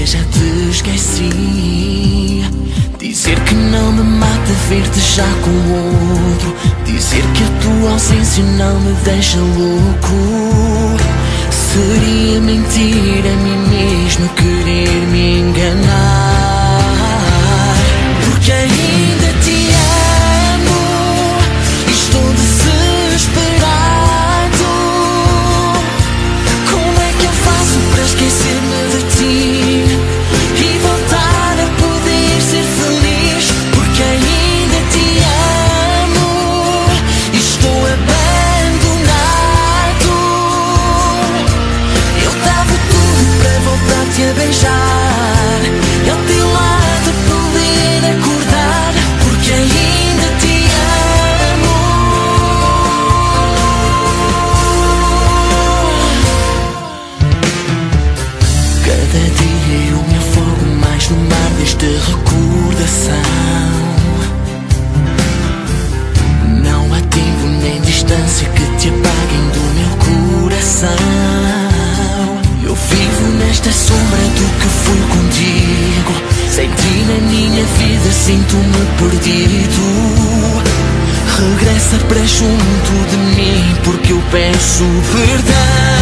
que já te esqueci. Dizer que não me mata ver-te já com outro. Dizer que a tua ausência não me deixa louco. Seria mentir a mim mesmo, querer me enganar. Porque ainda te amo e estou desesperado. Como é que eu faço para esquecer-me de ti e voltar a poder ser feliz? Porque ainda te amo e estou abandonado. Eu dava tudo para voltar-te a beijar e ao teu lado poder acordar. Porque ainda te amo. Cada dia eu me afogo mais no mar desta recordação. Não há tempo nem distância que te apaguem do meu coração. Eu vivo nesta sombra do que fui contigo. Sem ti na minha vida sinto-me perdido. Regressa para junto de mim porque eu peço perdão.